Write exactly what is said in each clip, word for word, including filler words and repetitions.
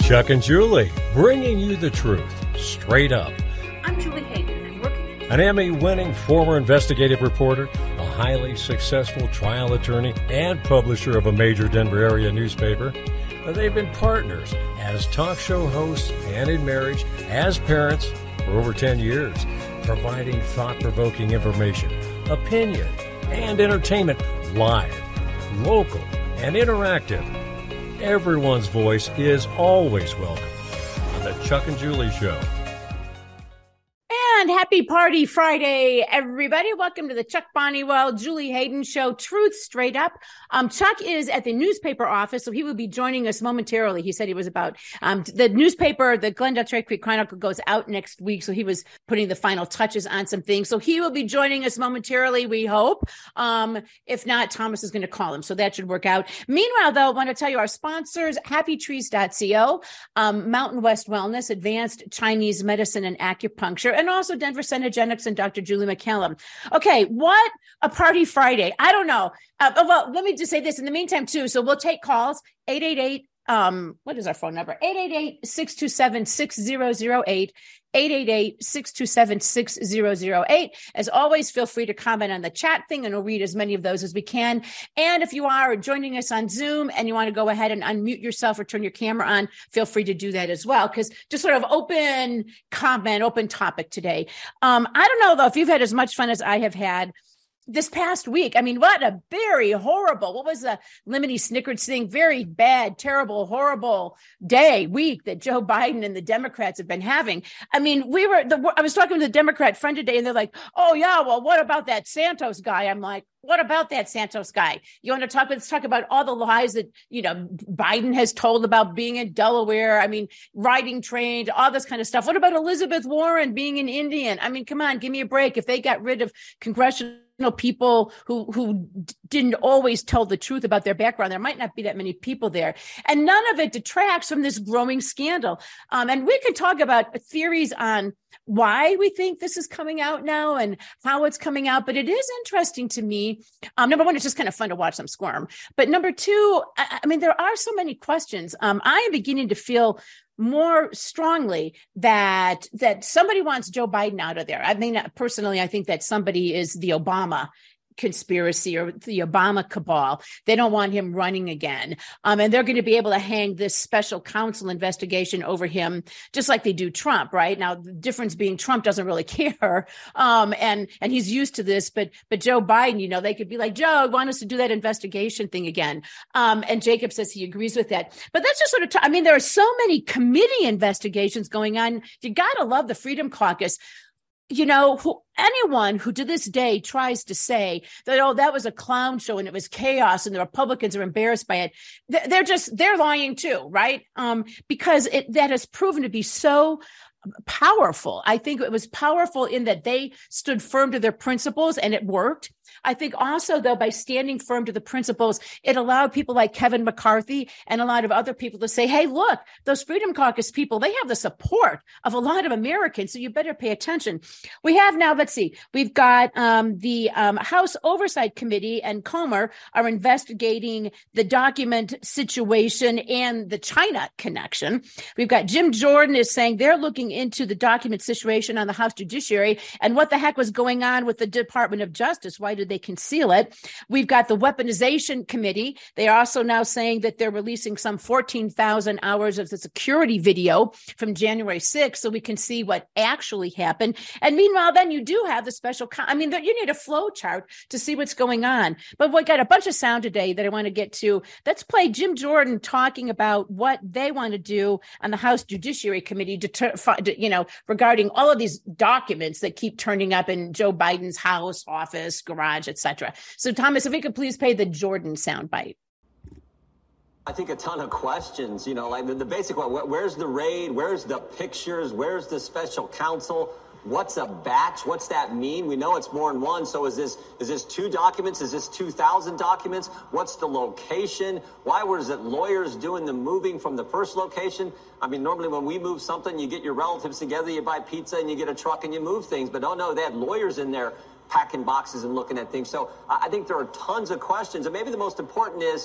Chuck and Julie, bringing you the truth, straight up. I'm Julie Hayden, and working An Emmy-winning former investigative reporter, a highly successful trial attorney, and publisher of a major Denver area newspaper. They've been partners as talk show hosts and in marriage, as parents for over ten years, providing thought-provoking information, opinion, and entertainment live, local, and interactive. Everyone's voice is always welcome on the Chuck and Julie Show. And happy Party Friday, everybody. Welcome to the Chuck Bonniwell, Julie Hayden Show, Truth Straight Up. Um, Chuck is at the newspaper office, so he will be joining us momentarily. He said he was about, um, the newspaper, the Glendale Cherry Creek Chronicle goes out next week, so he was putting the final touches on some things. So he will be joining us momentarily, we hope. Um, if not, Thomas is going to call him, so that should work out. Meanwhile, though, I want to tell you our sponsors, happy trees dot co, um, Mountain West Wellness, Advanced Chinese Medicine and Acupuncture, and also Denver Cenegenics and Doctor Julie McCallum. Okay, what a party Friday. I don't know. Uh, well, let me just say this in the meantime, too. So we'll take calls, eight eight eight, um, what is our phone number? eight eight eight, six two seven, six zero zero eight, eight eight eight, six two seven, six zero zero eight. As always, feel free to comment on the chat thing, and we'll read as many of those as we can. And if you are joining us on Zoom and you want to go ahead and unmute yourself or turn your camera on, feel free to do that as well, because just sort of open comment, open topic today. Um, I don't know, though, if you've had as much fun as I have had this past week. I mean, what a very horrible, what was the Lemony Snickers thing? Very bad, terrible, horrible day, week that Joe Biden and the Democrats have been having. I mean, we were, the, I was talking to a Democrat friend today, and they're like, oh yeah, well, what about that Santos guy? I'm like, what about that Santos guy? You want to talk, let's talk about all the lies that, you know, Biden has told about being in Delaware. I mean, riding trains, all this kind of stuff. What about Elizabeth Warren being an Indian? I mean, come on, give me a break. If they got rid of congressional people who who didn't always tell the truth about their background, there might not be that many people there. And none of it detracts from this growing scandal. Um, and we can talk about theories on why we think this is coming out now and how it's coming out. But it is interesting to me. Um, number one, it's just kind of fun to watch them squirm. But number two, I, I mean, there are so many questions. Um, I am beginning to feel more strongly that that somebody wants Joe Biden out of there. I mean, personally, I think that somebody is the Obama conspiracy or the Obama cabal. They don't want him running again. Um, and they're going to be able to hang this special counsel investigation over him, just like they do Trump, right? Now, the difference being Trump doesn't really care. Um, and, and he's used to this, but, but Joe Biden, you know, they could be like, Joe, want us to do that investigation thing again. Um, and Jacob says he agrees with that. But that's just sort of, t- I mean, there are so many committee investigations going on. You got to love the Freedom Caucus. You know, who, anyone who to this day tries to say that, oh, that was a clown show and it was chaos and the Republicans are embarrassed by it, they're just, they're lying too, right? Um, because it, that has proven to be so powerful. I think it was powerful in that they stood firm to their principles and it worked. I think also, though, by standing firm to the principles, it allowed people like Kevin McCarthy and a lot of other people to say, hey, look, those Freedom Caucus people, they have the support of a lot of Americans, so you better pay attention. We have now, let's see, we've got um, the um, House Oversight Committee and Comer are investigating the document situation and the China connection. We've got Jim Jordan is saying they're looking into the document situation on the House Judiciary and what the heck was going on with the Department of Justice. Why did they conceal it? We've got the Weaponization Committee. They are also now saying that they're releasing some fourteen thousand hours of the security video from January sixth so we can see what actually happened. And meanwhile, then you do have the special, con- I mean, you need a flow chart to see what's going on. But we got a bunch of sound today that I want to get to. Let's play Jim Jordan talking about what they want to do on the House Judiciary Committee, to, to, you know, regarding all of these documents that keep turning up in Joe Biden's house, office, garage, et cetera. So, Thomas, if we could please play the Jordan soundbite. I think a ton of questions, you know, like the, the basic one, where, where's the raid? Where's the pictures? Where's the special counsel? What's a batch? What's that mean? We know it's more than one. So is this is this two documents? Is this two thousand documents? What's the location? Why was it lawyers doing the moving from the first location? I mean, normally when we move something, you get your relatives together, you buy pizza and you get a truck and you move things. But oh no, they had lawyers in there packing boxes and looking at things. So I think there are tons of questions. And maybe the most important is,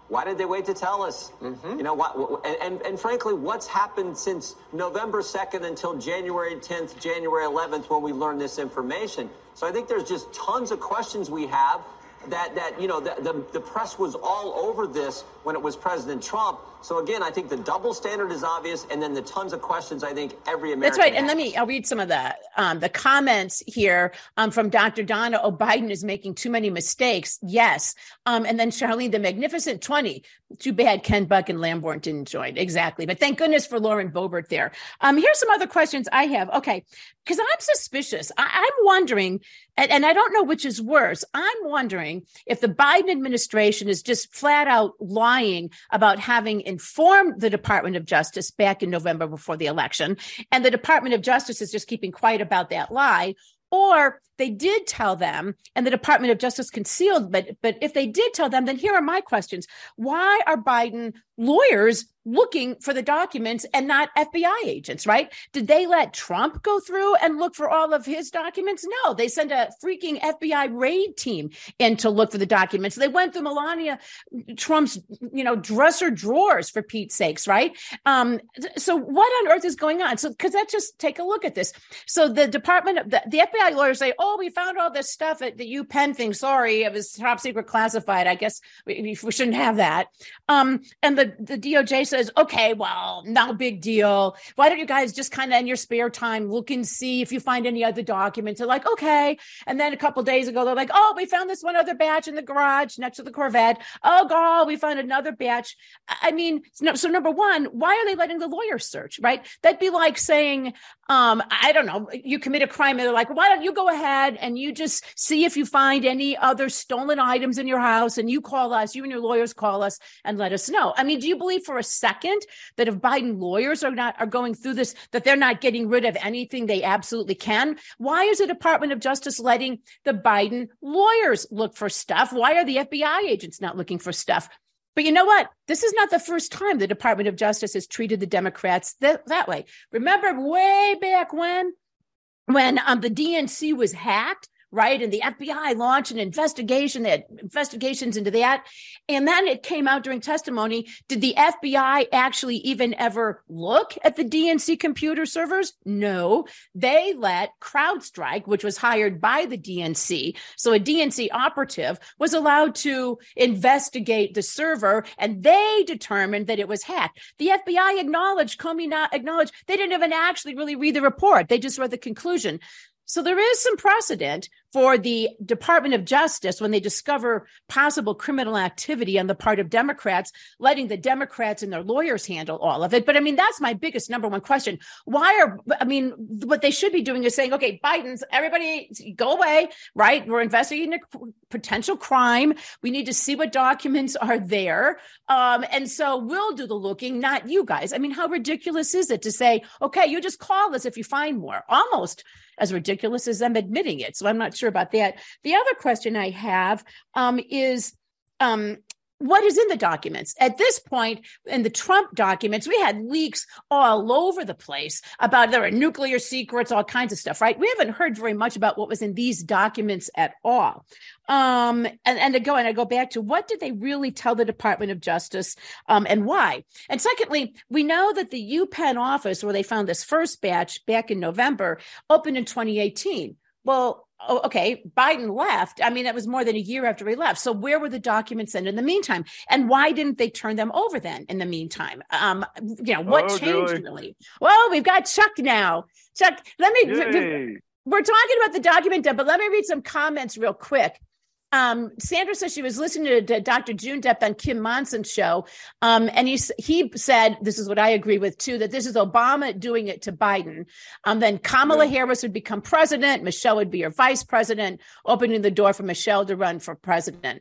Why did they wait to tell us? Mm-hmm. You know, what, and, and, and frankly, what's happened since November second until January tenth, January eleventh, when we learned this information? So I think there's just tons of questions we have that, that you know, the, the, the press was all over this when it was President Trump. So again, I think the double standard is obvious, and then the tons of questions I think every American That's right. has. And let me, I'll read some of the um, the comments here um, from Doctor Donna. Oh, Biden is making too many mistakes. Yes. Um, and then Charlene, the Magnificent twenty. Too bad Ken Buck and Lamborn didn't join. Exactly. But thank goodness for Lauren Boebert there. Um, here's some other questions I have. Okay. Because I'm suspicious. I, I'm wondering, and, and I don't know which is worse. I'm wondering if the Biden administration is just flat out lying about having informed the Department of Justice back in November before the election, and the Department of Justice is just keeping quiet about that lie, or they did tell them and the Department of Justice concealed. But but if they did tell them, then here are my questions. Why are Biden lawyers looking for the documents and not F B I agents, right? Did they let Trump go through and look for all of his documents? No, they sent a freaking F B I raid team in to look for the documents. They went through Melania Trump's, you know, dresser drawers, for Pete's sakes, right? Um, so what on earth is going on? So, because that just take a look at this. So the Department of the, the F B I lawyers say, oh, we found all this stuff at the UPenn thing. Sorry, it was top secret classified. I guess we, we shouldn't have that. Um, and the, the D O J says, okay, well, no big deal. Why don't you guys just kind of in your spare time look and see if you find any other documents? They're like, okay. And then a couple of days ago, they're like, oh, we found this one other batch in the garage next to the Corvette. Oh, God, we found another batch. I mean, so, so number one, why are they letting the lawyers search, right? That'd be like saying, um, I don't know, you commit a crime and they're like, well, why don't you go ahead and you just see if you find any other stolen items in your house and you call us, you and your lawyers call us and let us know. I mean, do you believe for a second that if Biden lawyers are not are going through this, that they're not getting rid of anything they absolutely can? Why is the Department of Justice letting the Biden lawyers look for stuff? Why are the F B I agents not looking for stuff? But you know what? This is not the first time the Department of Justice has treated the Democrats that, that way. Remember way back when, when um, the D N C was hacked, right? And the F B I launched an investigation. They had investigations into that. And then it came out during testimony. Did the F B I actually even ever look at the D N C computer servers? No. They let CrowdStrike, which was hired by the D N C, so a D N C operative, was allowed to investigate the server, and they determined that it was hacked. The F B I acknowledged, Comey not acknowledged, they didn't even actually really read the report. They just read the conclusion. So there is some precedent for the Department of Justice, when they discover possible criminal activity on the part of Democrats, letting the Democrats and their lawyers handle all of it. But I mean, that's my biggest number one question. Why are, I mean, what they should be doing is saying, okay, Biden's, everybody go away, right? We're investigating a potential crime. We need to see what documents are there. Um, and so we'll do the looking, not you guys. I mean, how ridiculous is it to say, okay, you just call us if you find more? Almost as ridiculous as them admitting it. So I'm not sure about that. The other question I have um, is, um, what is in the documents? At this point, in the Trump documents, we had leaks all over the place about there were nuclear secrets, all kinds of stuff, right? We haven't heard very much about what was in these documents at all. Um, and, and to go, and I go back to, what did they really tell the Department of Justice um, and why? And secondly, we know that the UPenn office, where they found this first batch back in November, opened in twenty eighteen. Well, Oh, okay, Biden left. I mean, that was more than a year after he left. So where were the documents then in the meantime? And why didn't they turn them over then in the meantime? Um, you know, what oh, changed Julie. really? Well, we've got Chuck now. Chuck, let me, Yay. we're talking about the document, but let me read some comments real quick. Um, Sandra says she was listening to, to Doctor June Depp on Kim Monson's show. Um, and he, he said, this is what I agree with too, that this is Obama doing it to Biden. Um, then Kamala yeah. Harris would become president. Michelle would be her vice president, opening the door for Michelle to run for president.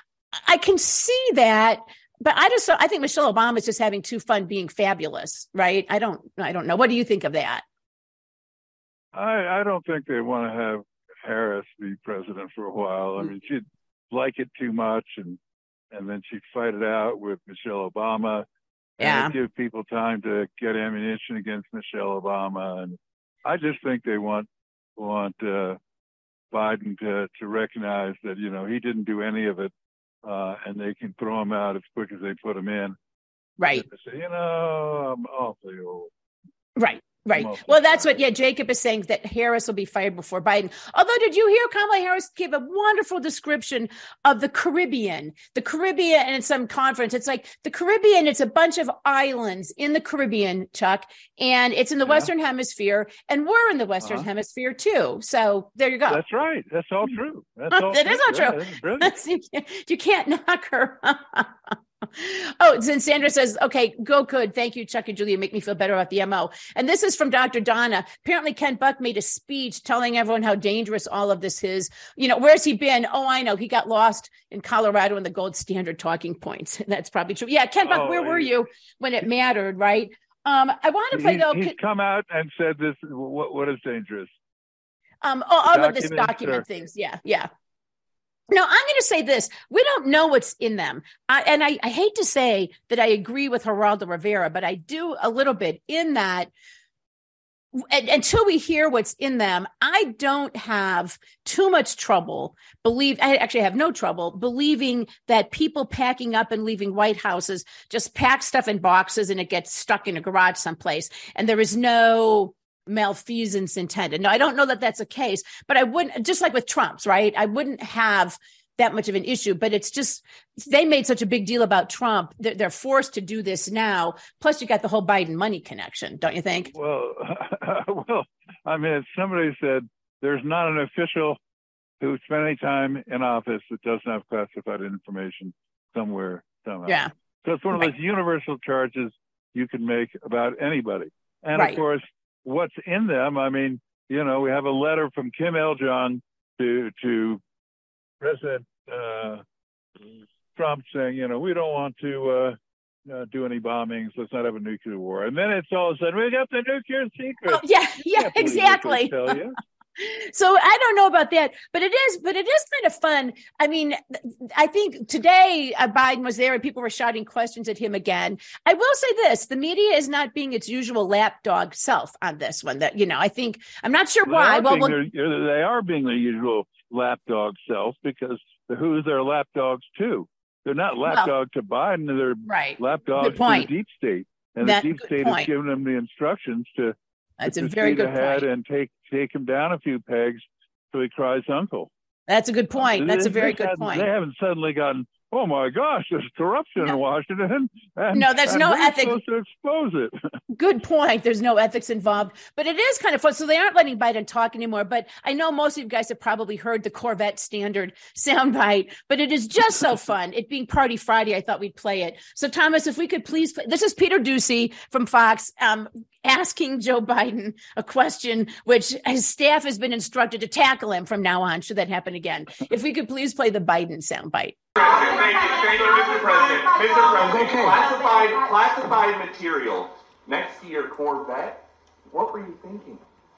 I can see that, but I just, I think Michelle Obama is just having too fun being fabulous, right? I don't, I don't know. What do you think of that? I, I don't think they want to have Harris be president for a while. I mean, she'd like it too much, and and then she'd fight it out with Michelle Obama. Yeah. And give people time to get ammunition against Michelle Obama. And I just think they want want uh, Biden to to recognize that, you know, he didn't do any of it uh, and they can throw them out as quick as they put them in. Right. They say, you know, I'm awfully old. Right. Right. Well, that's what, yeah, Jacob is saying, that Harris will be fired before Biden. Although, did you hear Kamala Harris gave a wonderful description of the Caribbean, the Caribbean and some conference. It's like the Caribbean, it's a bunch of islands in the Caribbean, Chuck, and it's in the yeah. Western Hemisphere, and we're in the Western uh-huh. Hemisphere too. So there you go. That's right. That's all true. That's all that true. is all true. Yeah, that's you, can't, you can't knock her. Oh, then Sandra says, okay, go good. Thank you, Chuck and Julia. Make me feel better about the M O. And this is from Doctor Donna. Apparently, Ken Buck made a speech telling everyone how dangerous all of this is. You know, where's he been? Oh, I know. He got lost in Colorado in the gold standard talking points. That's probably true. Yeah, Ken Buck, oh, where were you when it mattered, right? Um, I want to play, he, though. He's come out and said this. What, what is dangerous? Um, all, all of this document or... things. Yeah, yeah. No, I'm going to say this. We don't know what's in them. I, and I, I hate to say that I agree with Geraldo Rivera, but I do a little bit in that and, until we hear what's in them, I don't have too much trouble believe. I actually have no trouble believing that people packing up and leaving White Houses just pack stuff in boxes and it gets stuck in a garage someplace. And there is no malfeasance intended. No, I don't know that that's a case, but I wouldn't, just like with Trump's, right? I wouldn't have that much of an issue, but it's just, they made such a big deal about Trump that they're forced to do this now. Plus you got the whole Biden money connection, don't you think? Well, well, I mean, somebody said there's not an official who spent any time in office that doesn't have classified information somewhere, somehow. Yeah. So it's one of right. those universal charges you can make about anybody. And right. of course, what's in them, I mean, you know, we have a letter from Kim Il-jung to to President uh, Trump saying, you know, we don't want to uh, uh, do any bombings. Let's not have a nuclear war. And then it's all of a sudden, we got the nuclear secret. Oh, yeah, yeah, exactly. Tell you. So I don't know about that, but it is, but it is kind of fun. I mean, I think today uh, Biden was there and people were shouting questions at him again. I will say this, the media is not being its usual lapdog self on this one. That, you know, I think, I'm not sure well, why. They well, well their, they are being their usual lapdog self because who's their lapdogs to? They're not lapdog well, to Biden. They're right. lapdogs to the deep state. And that, the deep state point. has given them the instructions to That's a very good ahead point. And take take him down a few pegs so he cries uncle. That's a good point. That's they, a very good good point. They haven't suddenly gotten, oh my gosh, there's corruption no. in Washington. And, no, there's and no we're ethics. supposed to expose it. Good point. There's no ethics involved, but it is kind of fun. So they aren't letting Biden talk anymore. But I know most of you guys have probably heard the Corvette standard soundbite, but it is just so fun. It being Party Friday, I thought we'd play it. So Thomas, if we could please play, this is Peter Doocy from Fox um, asking Joe Biden a question, which his staff has been instructed to tackle him from now on, should that happen again. If we could please play the Biden soundbite. Thank you, thank you, Mister President. Mister President, okay. classified, classified material next to your Corvette. What were you thinking?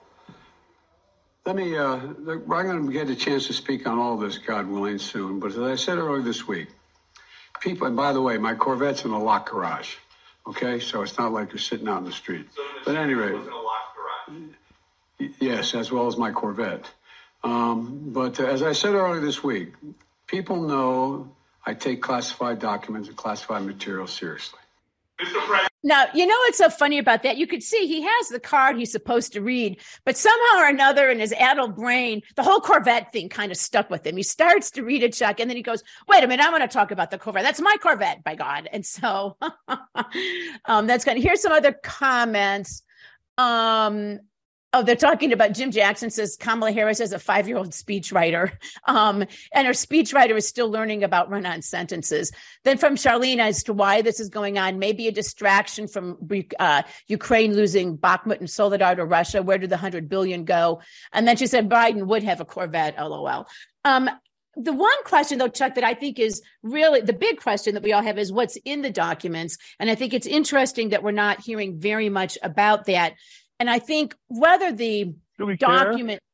Let me, uh, I'm going to get a chance to speak on all this, God willing, soon. But as I said earlier this week, people, and by the way, my Corvette's in a locked garage. Okay, so it's not like you're sitting out in the street. So the but at any rate, was in a locked garage. Yes, as well as my Corvette. Um, but uh, as I said earlier this week, people know I take classified documents and classified material seriously. Mister President. Now, you know what's so funny about that? You could see he has the card he's supposed to read, but somehow or another in his adult brain, the whole Corvette thing kind of stuck with him. He starts to read it, Chuck, and then he goes, wait a minute, I want to talk about the Corvette. That's my Corvette, by God. And so um, that's kind of, here's some other comments. Um, Oh, they're talking about Jim Jackson says Kamala Harris is a five-year-old speechwriter, um, and her speechwriter is still learning about run-on sentences. Then from Charlene as to why this is going on, maybe a distraction from uh, Ukraine losing Bakhmut and Soledar to Russia. Where did the one hundred billion dollars go? And then she said Biden would have a Corvette, LOL. Um, the one question, though, Chuck, that I think is really the big question that we all have is what's in the documents. And I think it's interesting that we're not hearing very much about that. And I think whether the document, care?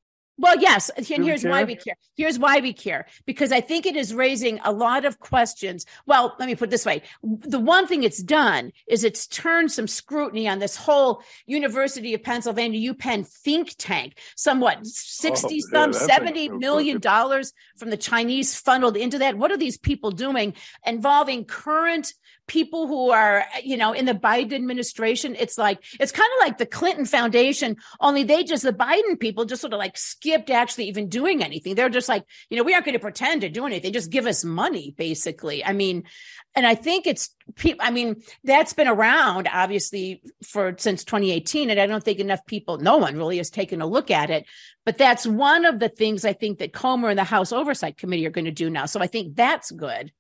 Well, yes. And Do we here's care? why we care. Here's why we care. Because I think it is raising a lot of questions. Well, let me put it this way. The one thing it's done is it's turned some scrutiny on this whole University of Pennsylvania UPenn think tank. Somewhat sixty Oh, yeah, some, that seventy thing's so million crooked. dollars from the Chinese funneled into that. What are these people doing involving current people who are, you know, in the Biden administration? It's like, it's kind of like the Clinton Foundation, only they just, the Biden people just sort of like skipped actually even doing anything. They're just like, you know, we aren't going to pretend to do anything. Just give us money, basically. I mean, and I think it's, I mean, that's been around obviously for since twenty eighteen. And I don't think enough people, no one really has taken a look at it. But that's one of the things I think that Comer and the House Oversight Committee are going to do now. So I think that's good.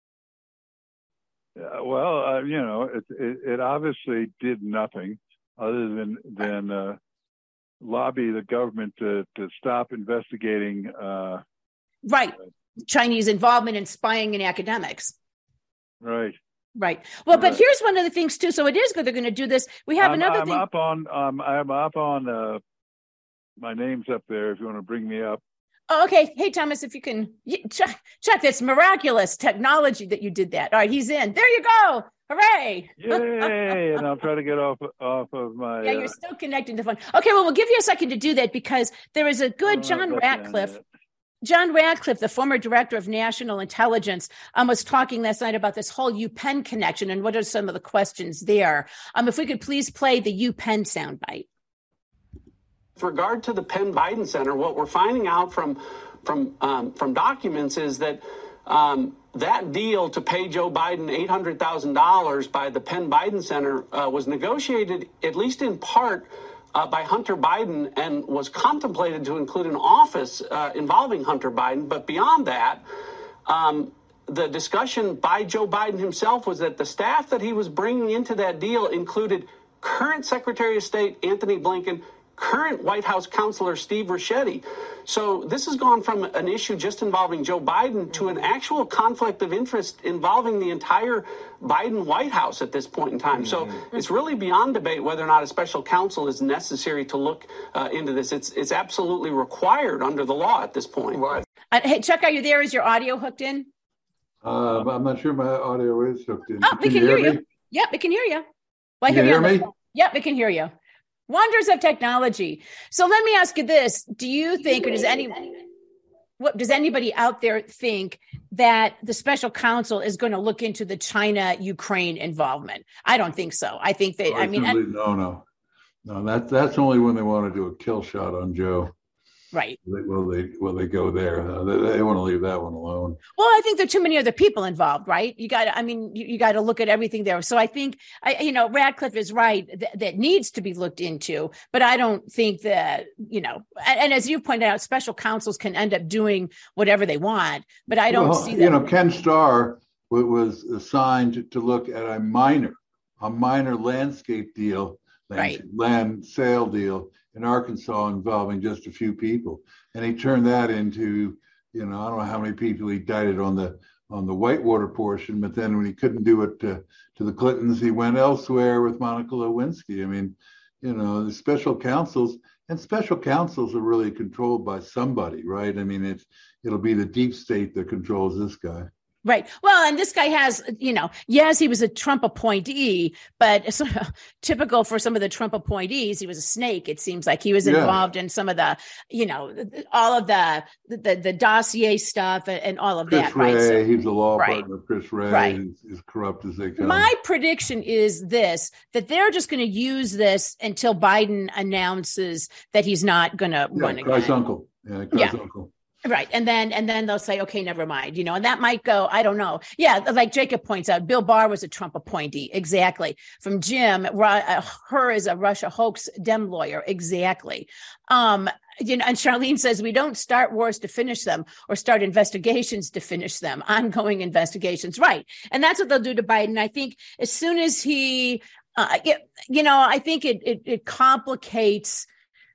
Yeah, well, uh, you know, it, it it obviously did nothing other than than uh, lobby the government to to stop investigating. Uh, right, Chinese involvement in spying in academics. Right. Right. Well, but Right. here's one of the things too. So it is good they're going to do this. We have I'm, another I'm thing. up on um, I'm up on uh, my name's up there. If you want to bring me up. Oh, okay. Hey, Thomas, if you can check, check this miraculous technology that you did that. All right, he's in. There you go. Hooray. Yay! And I'll try to get off off of my. Yeah, uh, you're still connecting to the phone. Okay, well, we'll give you a second to do that because there is a good oh, John that's Ratcliffe. it. John Ratcliffe, the former director of national intelligence, um, was talking last night about this whole UPenn connection and what are some of the questions there. Um, if we could please play the UPenn soundbite. With regard to the Penn Biden Center, what we're finding out from from um, from documents is that um, that deal to pay Joe Biden eight hundred thousand dollars by the Penn Biden Center uh, was negotiated, at least in part, uh, by Hunter Biden and was contemplated to include an office uh, involving Hunter Biden. But beyond that, um, the discussion by Joe Biden himself was that the staff that he was bringing into that deal included current Secretary of State Anthony Blinken, current White House counselor Steve Ricchetti. So this has gone from an issue just involving Joe Biden to an actual conflict of interest involving the entire Biden White House at this point in time. So it's really beyond debate whether or not a special counsel is necessary to look uh, into this. It's it's absolutely required under the law at this point. Uh, hey, Chuck, are you there? Is your audio hooked in? Uh, I'm not sure my audio is hooked in. Oh, we can, you hear, hear you. me? Yep, we can hear you. Well, I You hear you hear on the me? phone. Yep, we can hear you. Wonders of technology. So let me ask you this. Do you think, or does any, what does anybody out there think that the special counsel is going to look into the China-Ukraine involvement? I don't think so. I think that, I mean, I, no, no, no. That that's only when they want to do a kill shot on Joe. right. They, well, they well they go there. Uh, they, they want to leave that one alone. Well, I think there are too many other people involved, right? You got to, I mean, you, you got to look at everything there. So I think, I, you know, Ratcliffe is right th- that needs to be looked into, but I don't think that, you know, and, and as you pointed out, special counsels can end up doing whatever they want, but I don't well, see that. You know, Ken Starr w- was assigned to, to look at a minor, a minor landscape deal, land, Right. land sale deal in Arkansas involving just a few people, and he turned that into, you know, I don't know how many people he indicted on the on the Whitewater portion, but then when he couldn't do it to, to the Clintons, he went elsewhere with Monica Lewinsky. I mean, you know, the special counsels and special counsels are really controlled by somebody, right? I mean, it's it'll be the deep state that controls this guy. Right. Well, and this guy has, you know, yes, he was a Trump appointee, but it's sort of typical for some of the Trump appointees. He was a snake. It seems like he was Yeah. involved in some of the, you know, all of the the, the dossier stuff and all of Chris that. Ray, Right. So, he's a law right. partner. Chris Ray Right. is as corrupt as they come. my prediction is this, that they're just going to use this until Biden announces that he's not going to yeah, run again. Christ's uncle. Yeah, Christ's Yeah. uncle. Right. And then and then they'll say, OK, never mind, you know, and that might go. I don't know. Yeah. Like Jacob points out, Bill Barr was a Trump appointee. Exactly. From Jim, uh, her is a Russia hoax Dem lawyer. Exactly. Um, you know, and Charlene says we don't start wars to finish them or start investigations to finish them. Ongoing investigations. Right. And that's what they'll do to Biden. I think as soon as he, uh, it, you know, I think it, it, it complicates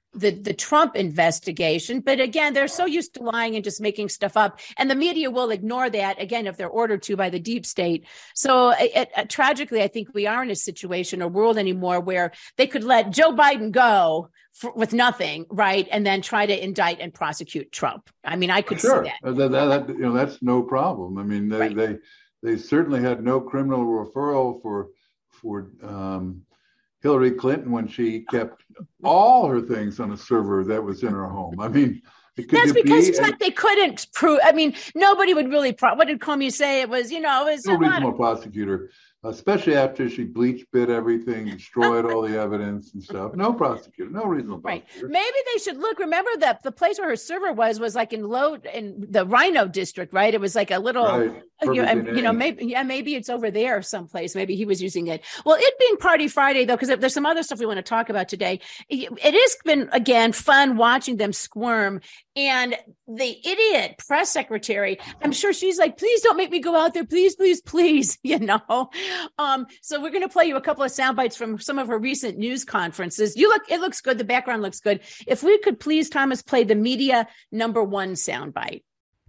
the, the Trump investigation. But again, they're so used to lying and just making stuff up. And the media will ignore that, again, if they're ordered to by the deep state. So it, it, tragically, I think we are in a situation or world anymore where they could let Joe Biden go for, with nothing, right? And then try to indict and prosecute Trump. I mean, I could sure. see that. That, that, that. You know, that's no problem. I mean, they, right. they, they certainly had no criminal referral for, for, um, Hillary Clinton when she kept all her things on a server that was in her home. I mean, it could that's because be, Chuck, they couldn't prove. I mean, nobody would really. Pro- what did Comey say? It was, you know, it was no reasonable prosecutor, especially after she bleach bit everything, destroyed all the evidence and stuff. No prosecutor, no reasonable right. prosecutor. Maybe they should look. Remember that the place where her server was was like in low in the Rhino district, right? It was like a little, right. you, know, you know, maybe yeah, maybe it's over there someplace. Maybe he was using it. Well, it being Party Friday though, because there's some other stuff we want to talk about today. It has been again fun watching them squirm. And the idiot press secretary, I'm sure she's like, please don't make me go out there. Please, please, please, you know. Um, so we're going to play you a couple of sound bites from some of her recent news conferences. You look, it looks good. The background looks good. If we could please, Thomas, play the media number one sound bite.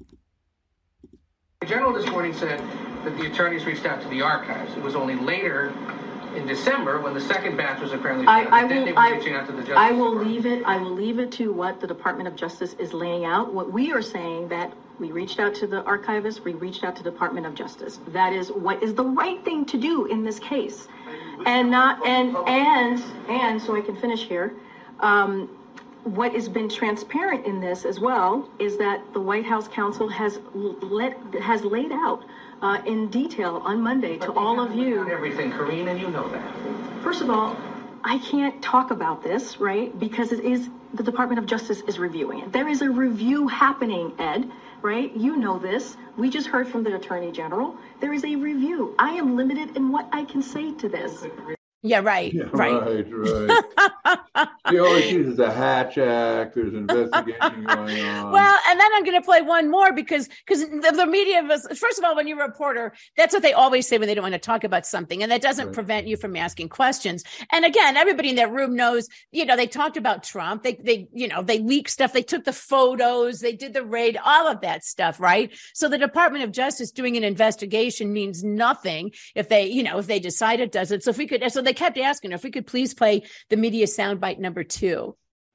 The general this morning said that the attorneys reached out to the archives. It was only later in December when the second batch was apparently I, I then will, they were I, reaching out to the Justice I will Department. leave it. I will leave it to what the Department of Justice is laying out. What we are saying that we reached out to the archivist, we reached out to the Department of Justice. That is what is the right thing to do in this case, and not and and and so I can finish here. Um, what has been transparent in this as well is that the White House counsel has let has laid out. Uh, in detail on Monday to all of you. Everything, Karine, and you know that. First of all, I can't talk about this, right? Because it is the Department of Justice is reviewing it. There is a review happening, Ed, right? You know this. We just heard from the Attorney General. There is a review. I am limited in what I can say to this. Yeah, right, yeah, right. Right, right. She always uses the Hatch Act. There's an investigation going on. Well, and then I'm going to play one more because because the, the media was, first of all, when you're a reporter, that's what they always say when they don't want to talk about something. And that doesn't right. prevent you from asking questions. And again, everybody in that room knows, you know, they talked about Trump. They, they, you know, they leaked stuff. They took the photos. They did the raid, all of that stuff, right? So the Department of Justice doing an investigation means nothing if they, you know, if they decide it does it. So if we could, so they kept asking if we could please play the media soundbite number two.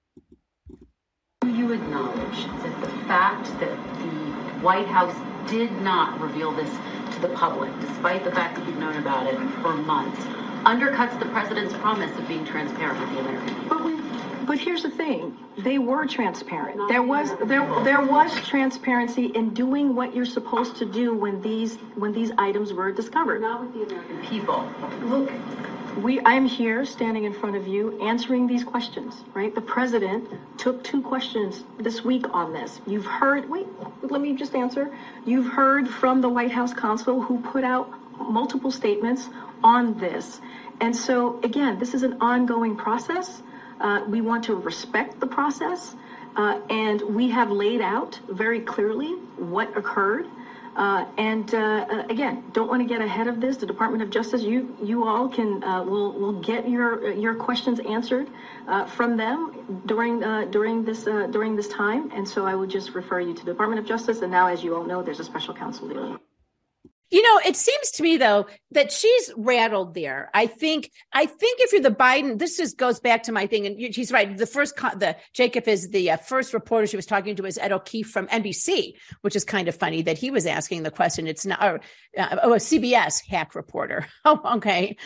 Do you acknowledge that the fact that the White House did not reveal this to the public, despite the fact that you've known about it for months, undercuts the president's promise of being transparent with the American people? But, we, but here's the thing: they were transparent. There was there there was transparency in doing what you're supposed to do when these when these items were discovered. Not with the American people. Look. We, I'm here standing in front of you answering these questions, right? The president took two questions this week on this. You've heard, wait, let me just answer. You've heard from the White House counsel who put out multiple statements on this. And so, again, this is an ongoing process. Uh, we want to respect the process. Uh, and we have laid out very clearly what occurred. Uh, and uh, again, don't want to get ahead of this. The Department of Justice, you you all can uh, will will get your your questions answered uh, from them during uh, during this uh, during this time. And so I would just refer you to the Department of Justice. And now, as you all know, there's a special counsel dealing. You know, it seems to me, though, that she's rattled there. I think I think if you're the Biden, this just goes back to my thing. And she's right. The first, the Jacob is the uh, first reporter she was talking to was Ed O'Keefe from N B C, which is kind of funny that he was asking the question. It's not or, uh, oh, a C B S hack reporter. Oh, okay.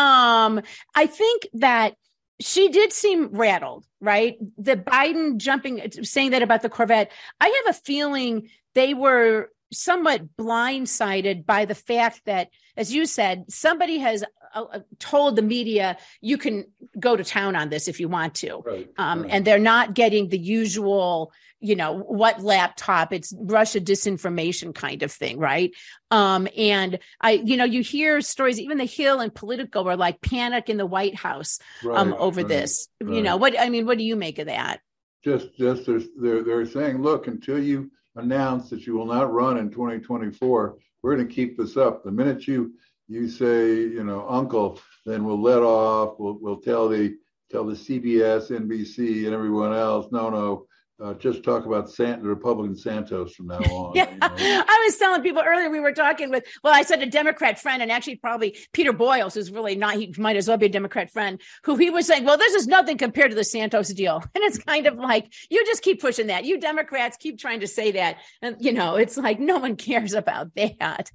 Um, I think that she did seem rattled, right? The Biden jumping, saying that about the Corvette. I have a feeling they were somewhat blindsided by the fact that, as you said, somebody has uh, told the media, you can go to town on this if you want to. Right, um, right. And they're not getting the usual, you know, what laptop, it's Russia disinformation kind of thing, right? Um, and I, you know, you hear stories, even the Hill and Politico are like panic in the White House um, Right, over right, this. right. You know, what, I mean, what do you make of that? Just, just they're, they're, they're saying, look, until you announce that you will not run in twenty twenty-four, we're going to keep this up. The minute you you say, you know, uncle, then we'll let off. We'll we'll tell the tell the C B S, N B C, and everyone else, no, no, uh, just talk about San- the Republican Santos from now on. Yeah, you know? I was telling people earlier, we were talking with, well, I said a Democrat friend, and actually probably Peter Boyles, who's really not, he might as well be a Democrat friend, who he was saying, well, this is nothing compared to the Santos deal. And it's kind of like, you just keep pushing that. You Democrats keep trying to say that. And, you know, it's like, no one cares about that.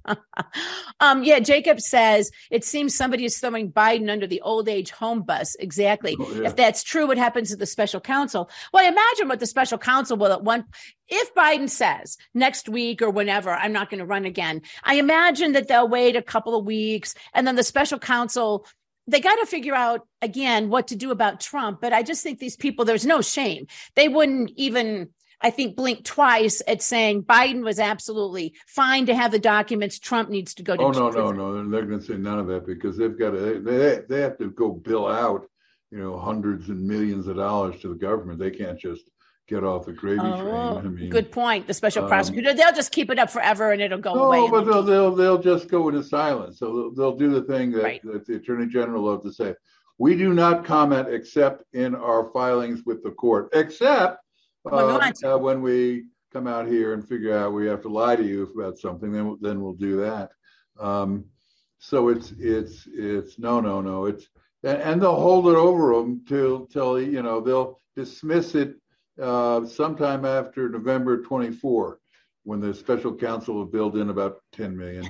um, yeah, Jacob says, it seems somebody is throwing Biden under the old age home bus. Exactly. Oh, yeah. If that's true, what happens to the special counsel? Well, I imagine what the special counsel will at one, if Biden says next week or whenever, I'm not going to run again, I imagine that they'll wait a couple of weeks and then the special counsel, they got to figure out again what to do about Trump. But I just think these people, there's no shame. They wouldn't even, I think, blink twice at saying Biden was absolutely fine to have the documents. Trump needs to go to Oh, no, no, no. They're going to say none of that because they've got to, they, they have to go bill out, you know, hundreds and millions of dollars to the government. They can't just get off the gravy oh, train. I mean, good point. The special um, prosecutor, they'll just keep it up forever and it'll go no, away. No, but they'll, they'll they'll just go into silence. So they'll, they'll do the thing that, right. that the Attorney General loved to say. We do not comment except in our filings with the court, except uh, when, uh, when we come out here and figure out we have to lie to you about something, then then we'll do that. Um, so it's it's it's no no no it's and, and they'll hold it over them till till you know they'll dismiss it. Uh, sometime after November twenty-fourth, when the special counsel will build in about ten million,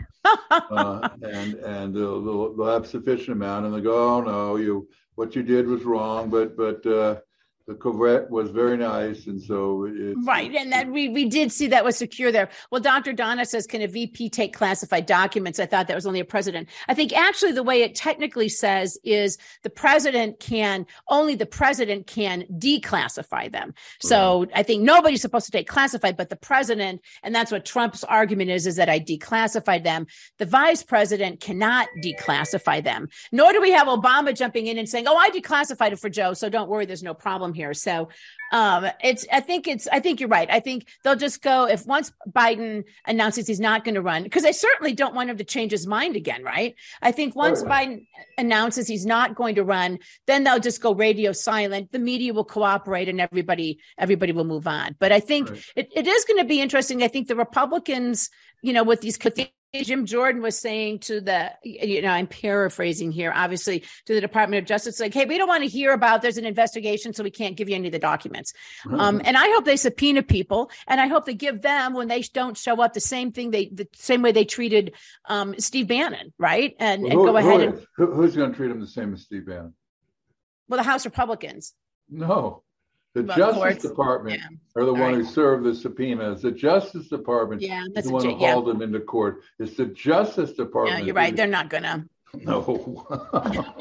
uh, and and they'll, they'll, they'll have sufficient amount, and they go, oh no, you what you did was wrong, but but uh, the Corvette was very nice, and so it's right, and that we we did see that was secure there. Well, Doctor Donna says, can a V P take classified documents? I thought that was only a president. I think actually the way it technically says is the president can only the president can declassify them. So right. I think nobody's supposed to take classified, but the president, and that's what Trump's argument is, is that I declassified them. The vice president cannot declassify them. Nor do we have Obama jumping in and saying, "Oh, I declassified it for Joe, so don't worry, there's no problem here." So um, it's, I think it's, I think you're right. I think they'll just go if once Biden announces he's not going to run, because they certainly don't want him to change his mind again, right? I think once oh, right. Biden announces he's not going to run, then they'll just go radio silent. The media will cooperate and everybody, everybody will move on. But I think right. it, it is going to be interesting. I think the Republicans, you know, with these Jim Jordan was saying to the, you know, I'm paraphrasing here, obviously, to the Department of Justice, like, hey, we don't want to hear about there's an investigation, so we can't give you any of the documents. Mm-hmm. Um, and I hope they subpoena people, and I hope they give them, when they don't show up, the same thing, they the same way they treated um, Steve Bannon, right? And, well, and who, go ahead who, and who, who's going to treat him the same as Steve Bannon? Well, the House Republicans. No. The well, Justice courts. Department yeah. are the All one right. who served the subpoenas. The Justice Department yeah, is that's the one J- who yeah. hauled them into court. It's the Justice Department. Yeah, you're right. They're not gonna. No. All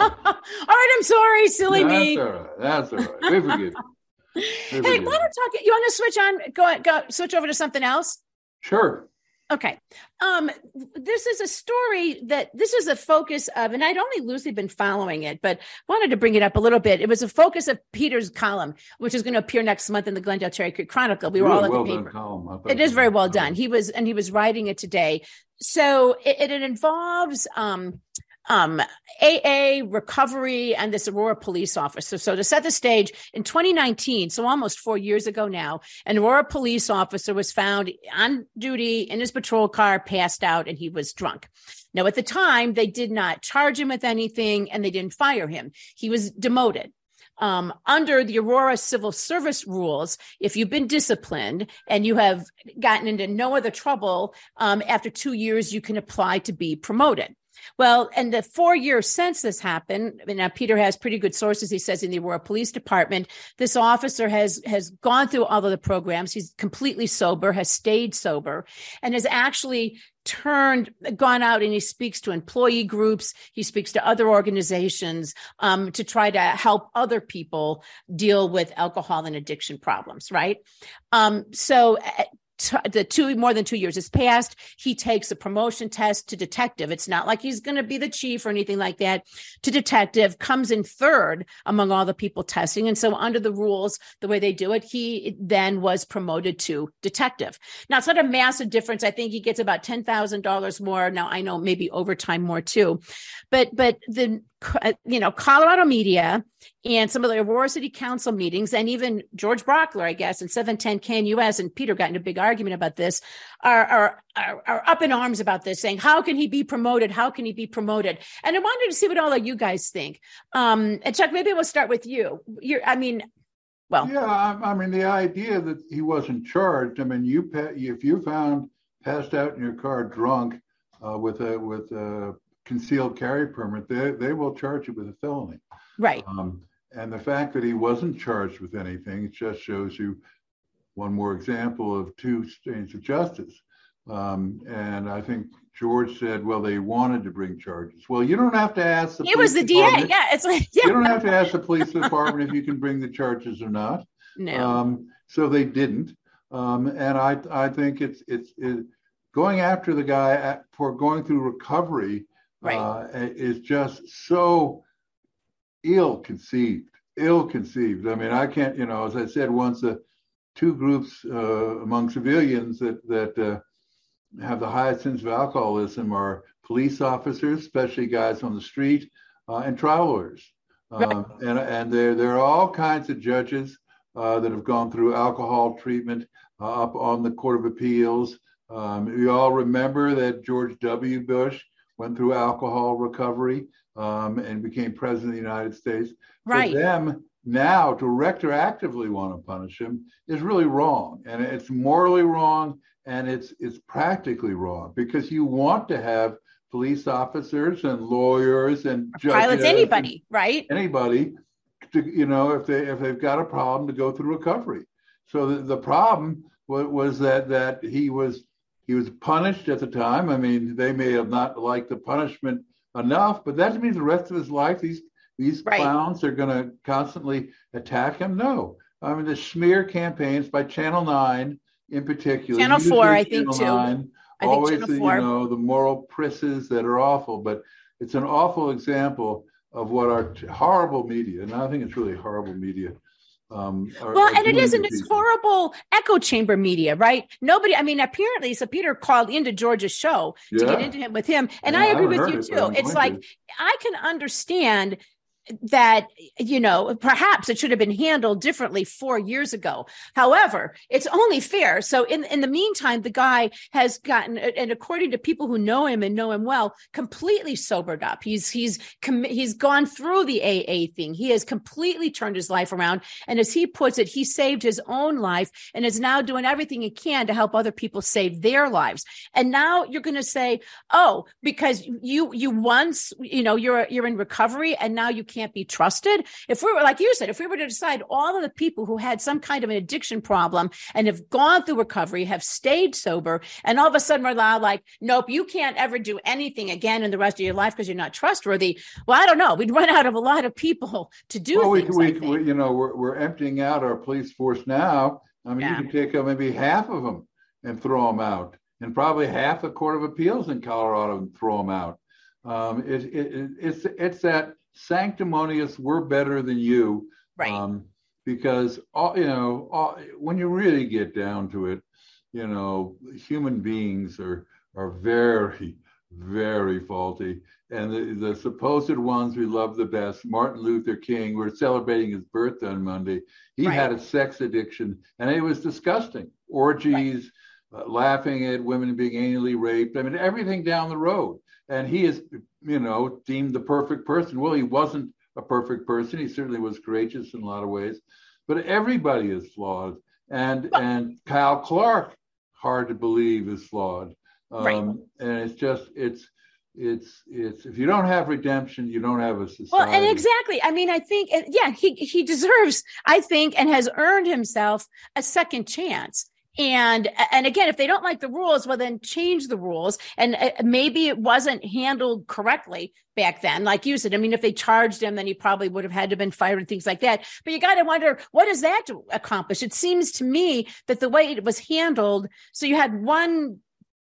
right, I'm sorry, silly yeah, me. That's all right. That's all right. We forgive you. We Hey, forgive why don't talk? You want to switch on? Go, go, switch over to something else. Sure. Okay. Um, this is a story that this is a focus of, and I'd only loosely been following it, but wanted to bring it up a little bit. It was a focus of Peter's column, which is going to appear next month in the Glendale Cherry Creek Chronicle. We were really all at well the paper. Done column. It is very well done. He was, and he was writing it today. So it, it involves, um, Um, A A, recovery, and this Aurora police officer. So to set the stage, in twenty nineteen, so almost four years ago now, an Aurora police officer was found on duty in his patrol car, passed out, and he was drunk. Now, at the time, they did not charge him with anything, and they didn't fire him. He was demoted. Um, under the Aurora civil service rules, if you've been disciplined and you have gotten into no other trouble, um, after two years, you can apply to be promoted. Well, and the four years since this happened, and now Peter has pretty good sources, he says, in the Aurora Police Department, this officer has, has gone through all of the programs. He's completely sober, has stayed sober, and has actually turned, gone out and he speaks to employee groups. He speaks to other organizations um, to try to help other people deal with alcohol and addiction problems, right? Um, so T- the two more than two years has passed. He takes a promotion test to detective. It's not like he's going to be the chief or anything like that. To detective, comes in third among all the people testing. And so under the rules, the way they do it, he then was promoted to detective. Now, it's not a massive difference. I think he gets about ten thousand dollars more. Now, I know maybe overtime more too. But, but the you know, Colorado media and some of the Aurora City Council meetings, and even George Brockler, I guess, and seven ten K N U S, and Peter got in a big argument about this, are, are, are, are up in arms about this, saying, how can he be promoted? How can he be promoted? And I wanted to see what all of you guys think. Um, and Chuck, maybe we'll start with you. You're, I mean, well. Yeah, I, I mean, the idea that he wasn't charged, I mean, you if you found passed out in your car drunk uh, with a, with a concealed carry permit, they, they will charge you with a felony. Right. Um, and the fact that he wasn't charged with anything, it just shows you one more example of two strains of justice. Um, and I think George said, well, they wanted to bring charges. Well, you don't have to ask the It was the D A. Yeah, it's like, yeah. You don't have to ask the police department if you can bring the charges or not. No. Um, so they didn't. Um, and I, I think it's, it's, it, going after the guy at, for going through recovery, right. uh, is just so ill-conceived, ill-conceived. I mean, I can't, you know, as I said once, uh, two groups uh, among civilians that, that uh, have the highest sense of alcoholism are police officers, especially guys on the street, uh, and trial lawyers. Right. Um, and and there, there are all kinds of judges uh, that have gone through alcohol treatment uh, up on the Court of Appeals. Um, we all remember that George W. Bush went through alcohol recovery um, and became president of the United States. Right. For them now to retroactively want to punish him is really wrong. And it's morally wrong, and it's it's practically wrong, because you want to have police officers and lawyers and judges, pilots, anybody, right? Anybody, to, you know, if they if they've got a problem, to go through recovery. So the, the problem was, was that that he was he was punished at the time. I mean, they may have not liked the punishment enough, but that means the rest of his life these these right. clowns are going to constantly attack him. No, I mean, the smear campaigns by Channel nine in particular, Channel four, I think too. nine, I always think the, you know, the moral prisses that are awful, but it's an awful example of what our t- horrible media, and I think it's really horrible media. Um, are, well, are and it isn't this people. horrible echo chamber media, right? Nobody, I mean, apparently, so Peter called into George's show yeah. to get into him with him. And yeah, I agree I with you it, too. It's like, to. I can understand that, you know, perhaps it should have been handled differently four years ago. However, it's only fair. So in, in the meantime, the guy has gotten, and according to people who know him and know him well, completely sobered up. He's, he's, he's gone through the A A thing. He has completely turned his life around. And as he puts it, he saved his own life and is now doing everything he can to help other people save their lives. And now you're going to say, oh, because you, you once, you know, you're, you're in recovery and now you can't be trusted. If we were, like you said, if we were to decide all of the people who had some kind of an addiction problem and have gone through recovery, have stayed sober, and all of a sudden we're allowed, like, nope, you can't ever do anything again in the rest of your life because you're not trustworthy. Well, I don't know. We'd run out of a lot of people to do well, things. We, we, we, you know, we're, we're emptying out our police force now. I mean, yeah. you can take uh, maybe half of them and throw them out, and probably half the Court of Appeals in Colorado and throw them out. Um, it, it, it's it's that sanctimonious, we're better than you, right? Um, because all, you know, all, when you really get down to it, you know, human beings are are very, very faulty, and the, the supposed ones we love the best, Martin Luther King, we're celebrating his birthday on Monday. He right. had a sex addiction, and it was disgusting. Orgies, right. uh, laughing at women being anally raped. I mean, everything down the road. And he is, you know, deemed the perfect person. Well, he wasn't a perfect person. He certainly was courageous in a lot of ways, but everybody is flawed. And and Kyle Clark, hard to believe, is flawed. Um, right. And it's just, it's, it's, it's, if you don't have redemption, you don't have a society. Well, and exactly. I mean, I think, yeah, he, he deserves, I think, and has earned himself a second chance. And, and again, if they don't like the rules, well, then change the rules. And maybe it wasn't handled correctly back then. Like you said, I mean, if they charged him, then he probably would have had to have been fired and things like that. But you got to wonder, what does that accomplish? It seems to me that the way it was handled, so you had one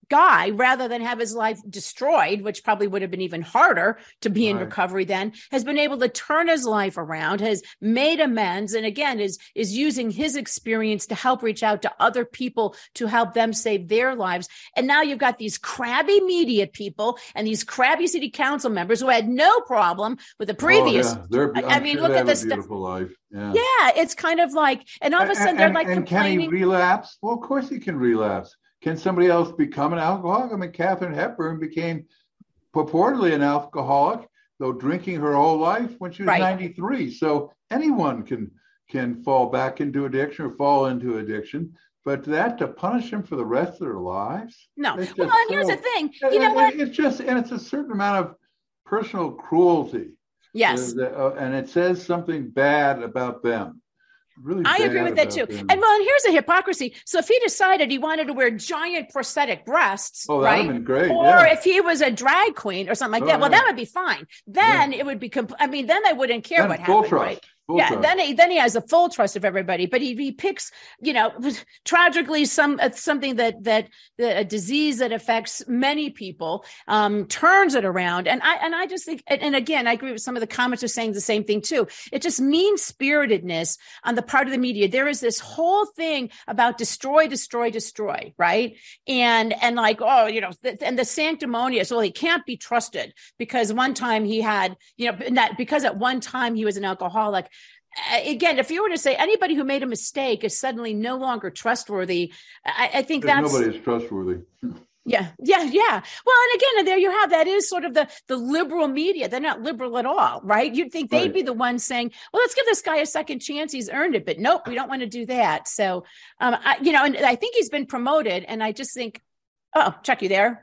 guy, rather than have his life destroyed, which probably would have been even harder to be in Right. recovery then, has been able to turn his life around, has made amends, and again is is using his experience to help reach out to other people to help them save their lives. And now you've got these crabby media people and these crabby city council members who had no problem with the previous. Oh, yeah. They're, I I'm mean, sure look they at have this a stuff. beautiful life. Yeah. Yeah, it's kind of like, and all of a sudden and, they're and, like and can he complaining. relapse? Well, of course he can relapse. Can somebody else become an alcoholic? I mean, Katharine Hepburn became purportedly an alcoholic, though drinking her whole life when she was Right. ninety-three. So anyone can can fall back into addiction or fall into addiction. But that to punish them for the rest of their lives? No. It's Well, just and here's so- the thing. You and- know and what? It's just, and it's a certain amount of personal cruelty. Yes. Uh, uh, and it says something bad about them. Really I agree bad with that too. about them. And well, and here's the hypocrisy. So if he decided he wanted to wear giant prosthetic breasts, Oh, that'd right? have been great, Or yeah. if he was a drag queen or something like Oh, that, well, yeah. that would be fine. Then it would be, compl- I mean, then they wouldn't care Then what full happened, trust. right? Full yeah, trust. then he then he has the full trust of everybody. But he, he picks, you know, tragically some uh, something that that that a disease that affects many people, um, turns it around. And I and I just think, and, and again, I agree with some of the comments are saying the same thing too. It's just mean spiritedness on the part of the media. There is this whole thing about destroy, destroy, destroy, right? And and like, oh, you know, th- and the sanctimonious. Well, he can't be trusted because one time he had, you know, not because at one time he was an alcoholic. Uh, Again, if you were to say anybody who made a mistake is suddenly no longer trustworthy, I, I think There's that's nobody is trustworthy. yeah, yeah, yeah. Well, and again, there you have that is sort of the the liberal media. They're not liberal at all, right? You'd think they'd Right. be the ones saying, "Well, let's give this guy a second chance. He's earned it." But nope, we don't want to do that. So, um, I, you know, and I think he's been promoted, and I just think, oh, Chuck, you there?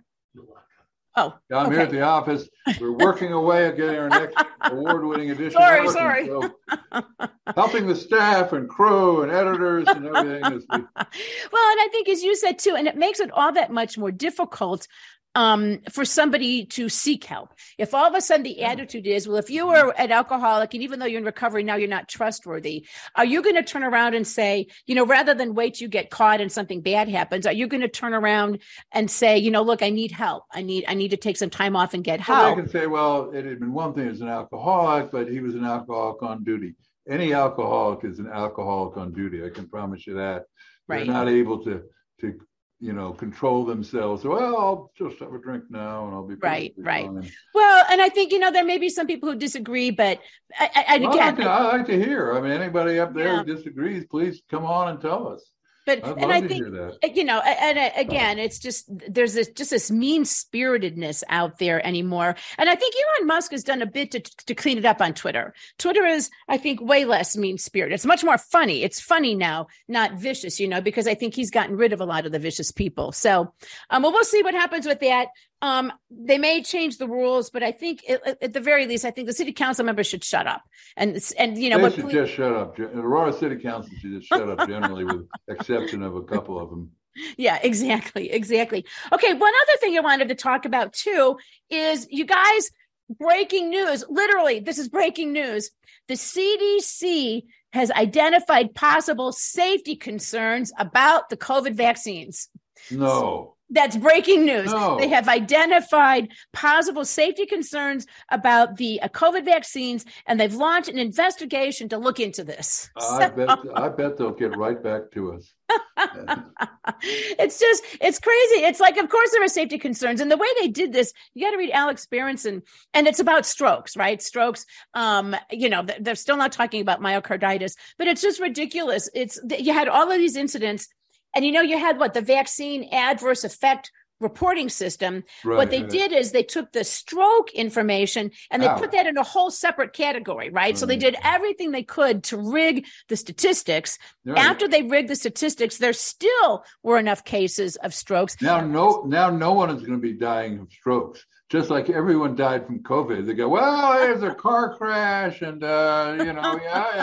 Oh, Yeah, I'm okay. here at the office. We're working away at getting our next award-winning edition. Sorry, working, sorry. so helping the staff and crew and editors and everything. Is Well, and I think, as you said too, and it makes it all that much more difficult um, for somebody to seek help. If all of a sudden the attitude is, well, if you are an alcoholic and even though you're in recovery now, you're not trustworthy, are you going to turn around and say, you know, rather than wait you get caught and something bad happens, are you going to turn around and say, you know, look, I need help. I need, I need to take some time off and get well, help. they can say, well, it had been one thing as an alcoholic, but he was an alcoholic on duty. Any alcoholic is an alcoholic on duty. I can promise you that. Right. They're not able to, to, you know, control themselves. Well, I'll just have a drink now and I'll be Right, perfectly right. fine. Well, and I think, you know, there may be some people who disagree, but I, I, and Well, I, again, like to, I like to hear. I mean, anybody up there Yeah. who disagrees, please come on and tell us. But I'd and love I to think hear that. you know, and uh, again, it's just there's this just this mean spiritedness out there anymore, and I think Elon Musk has done a bit to to clean it up on Twitter. Twitter is, I think, way less mean spirited. It's much more funny. It's funny now, not vicious, you know, because I think he's gotten rid of a lot of the vicious people. So, um, well, we'll see what happens with that. Um, they may change the rules, but I think at, at the very least, I think the city council members should shut up and and you know, They what, should just shut up. The Aurora City Council should just shut up generally, with exception of a couple of them. Yeah, exactly. Exactly. Okay. One other thing I wanted to talk about too is, you guys, breaking news. Literally, this is breaking news. The C D C has identified possible safety concerns about the COVID vaccines. No. That's breaking news. No. They have identified possible safety concerns about the uh, COVID vaccines, and they've launched an investigation to look into this. I bet I bet they'll get right back to us. It's just, it's crazy. It's like, of course there are safety concerns. And the way they did this, you got to read Alex Berenson, and it's about strokes, right? Strokes, um, you know, they're still not talking about myocarditis, but it's just ridiculous. It's, you had all of these incidents, and, you know, you had what, the vaccine adverse effect reporting system. Right, what they right. did is they took the stroke information and they Ow. put that in a whole separate category, right? So they did everything they could to rig the statistics. Right. After they rigged the statistics, there still were enough cases of strokes. Now, no, now no one is going to be dying of strokes. Just like everyone died from COVID, they go, well, there's a car crash, and uh, you know, yeah, I had a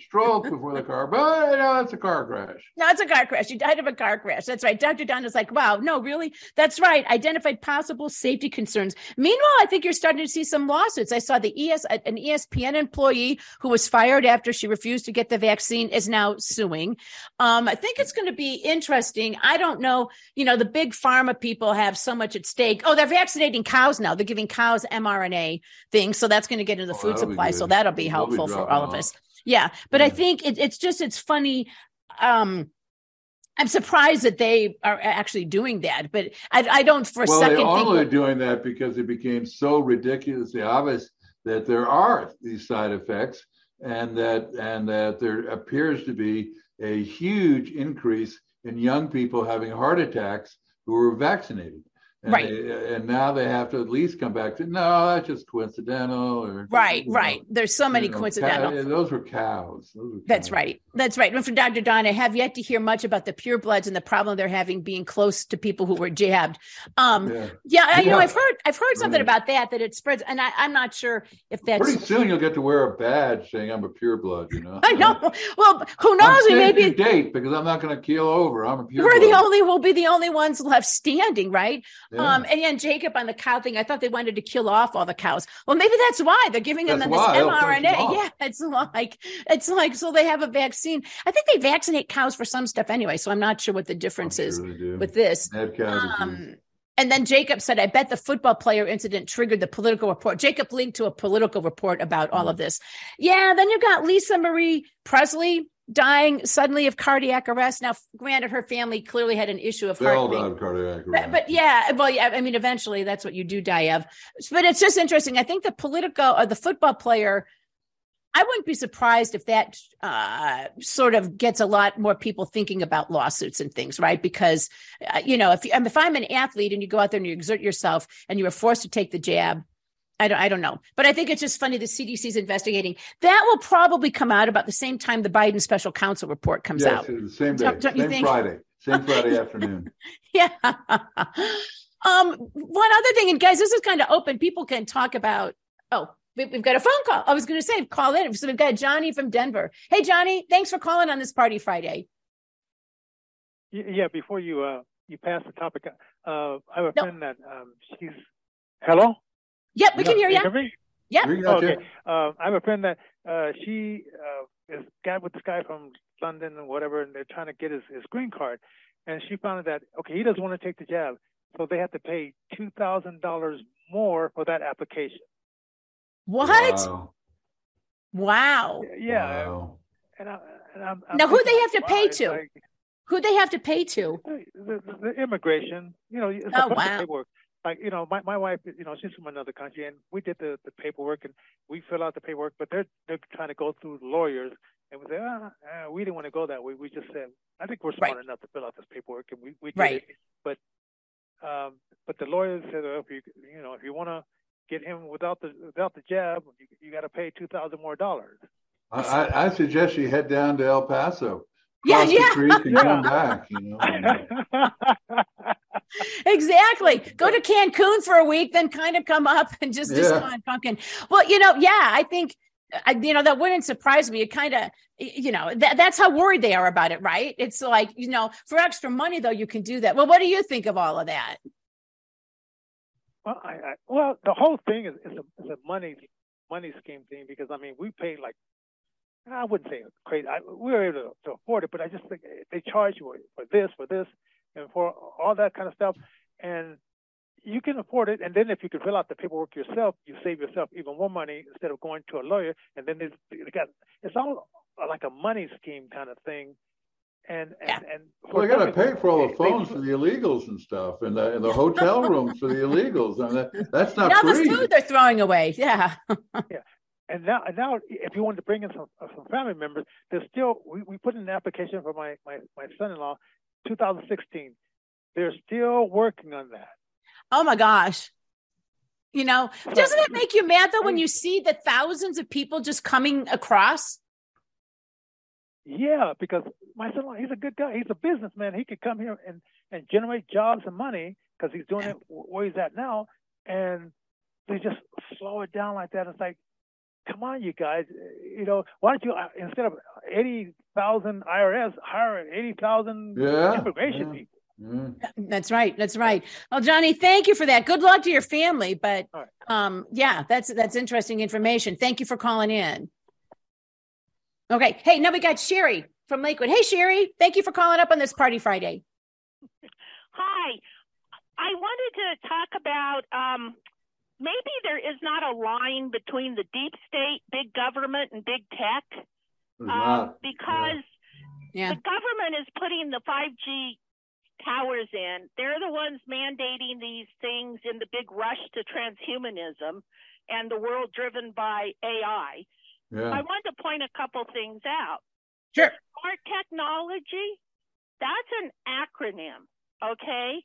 stroke before the car, but you know, it's a car crash. No, it's a car crash. She died of a car crash. That's right. Doctor Don is like, wow, no, really? That's right. Identified possible safety concerns. Meanwhile, I think you're starting to see some lawsuits. I saw the E S an E S P N employee who was fired after she refused to get the vaccine is now suing. Um, I think it's going to be interesting. I don't know. You know, the big pharma people have so much at stake. Oh, they're vaccinating cows now. They're giving cows M R N A things. So that's going to get into the Oh, food that'll be supply. good. So that'll be They'll be helpful for dropping all of off. us. Yeah. But I Yeah. think it, it's just, it's funny. Um, I'm surprised that they are actually doing that, but I, I don't for a Well, second they're only think. doing that because it became so ridiculously obvious that there are these side effects, and that and that there appears to be a huge increase in young people having heart attacks who were vaccinated. And Right. they- and now they have to at least come back to, no, that's just coincidental. Or Right, you know, right. There's so many you know, coincidental. cow- those were cows. Those were That's cows. right. That's right. And from Doctor Don, I have yet to hear much about the purebloods and the problem they're having being close to people who were jabbed. Um, Yeah. yeah, I, you know, Yeah. I've heard, I've heard something Right. about that, that it spreads, and I, I'm not sure if that's. Pretty soon you'll get to wear a badge saying I'm a pureblood, you know. I know. Well, who I'm knows? We saving maybe your date because I'm not going to keel over. I'm a pureblood. we're the only, we'll be the only ones left standing, right? Yeah. Um, and then Jacob on the cow thing, I thought they wanted to kill off all the cows. Well, maybe that's why they're giving them That's this why. They'll finish mRNA. them off. Yeah, it's like it's like so they have a vaccine. I think they vaccinate cows for some stuff anyway, so I'm not sure what the difference I'm is sure they do. with this. Mad cow disease. Um, and then Jacob said, I bet the football player incident triggered the political report. Jacob linked to a political report about all of this. Yeah, then you got Lisa Marie Presley dying suddenly of cardiac arrest. Now, granted, her family clearly had an issue of They heart all being- died of cardiac arrest. but, but yeah, well, yeah, I mean, eventually that's what you do die of. But it's just interesting. I think the political or the football player, I wouldn't be surprised if that uh, sort of gets a lot more people thinking about lawsuits and things, right? Because, uh, you know, if, if I'm an athlete and you go out there and you exert yourself and you are forced to take the jab, I don't, I don't know. But I think it's just funny the C D C is investigating. That will probably come out about the same time the Biden special counsel report comes yes, out. the same day, Don't- don't you same think? Friday, same Friday afternoon. Yeah. Um, one other thing, and guys, this is kind of open. People can talk about, oh, we- we've got a phone call. I was going to say, call in. So we've got Johnny from Denver. Hey, Johnny, thanks for calling on this Party Friday. Y- Yeah, before you uh you pass the topic, uh, I have a No. friend that um she's hello. Yep, we can hear you. Can me? Yep. We got you. Okay. Uh, I have a friend that uh she uh is got with this guy from London and whatever, and they're trying to get his his green card, and she found out that okay, he doesn't want to take the jab, so they have to pay two thousand dollars more for that application. What? Wow. Wow. Yeah. Wow. And, I, and I'm, I'm Now, who thinking they have to like, pay wow, it's to? like, Who they have to pay to? the, the, the immigration, you know, it's Oh, a bunch wow. of paperwork. Like, you know, my, my wife, you know, she's from another country, and we did the, the paperwork, and we fill out the paperwork, but they're they're trying to go through lawyers, and we say, ah, ah, we didn't want to go that way. We just said, I think we're smart Right. enough to fill out this paperwork, and we, we did Right. it. But um, but the lawyers said, well, if you you know, if you want to get him without the without the jab, you, you got to pay two thousand more dollars. I, I, I suggest you head down to El Paso, Yeah, cross yeah. the creek, and Yeah. come back. You know. Exactly. Go to Cancun for a week, then kind of come up and just, just Yeah. go on pumpkin. Well, you know, yeah, I think, I, you know, that wouldn't surprise me. It kind of, you know, that, that's how worried they are about it, right? It's like, you know, for extra money, though, you can do that. Well, what do you think of all of that? Well, I, I, well, the whole thing is, is, a, is a money money scheme thing because I mean we pay like I wouldn't say crazy. I, we were able to, to afford it, but I just think they charge you for this, for this, and for all that kind of stuff, and you can afford it. And then if you can fill out the paperwork yourself, you save yourself even more money instead of going to a lawyer. And then they got it's all like a money scheme kind of thing. And and, and Well, they got to pay for all the they- phones for the illegals and stuff, and the and the hotel rooms for the illegals. I mean, that, that's not now free. the food they're throwing away. Yeah. yeah. And now, and now, if you wanted to bring in some uh, some family members, there's still we, we put in an application for my my, my son-in-law, two thousand sixteen. They're still working on that. Oh my gosh. You know, doesn't it make you mad though when you see the thousands of people just coming across? Yeah, because my son-in-law, he's a good guy. He's a businessman. He could come here and, and generate jobs and money because he's doing it where he's at now. And they just slow it down like that. It's like, come on, you guys, you know, why don't you, uh, instead of eighty thousand I R S, hire eighty thousand yeah, immigration yeah. people? Mm. That's right. That's right. Well, Johnny, thank you for that. Good luck to your family. But right. um, yeah, that's that's interesting information. Thank you for calling in. Okay. Hey, now we got Sherry from Lakewood. Hey, Sherry, thank you for calling up on this Party Friday. Hi. I wanted to talk about um, maybe there is not a line between the deep state, big government, and big tech. Um, because yeah. the government is putting the five G towers in. They're the ones mandating these things in the big rush to transhumanism and the world driven by A I. Yeah. I wanted to point a couple things out. Sure. Smart technology, that's an acronym, okay?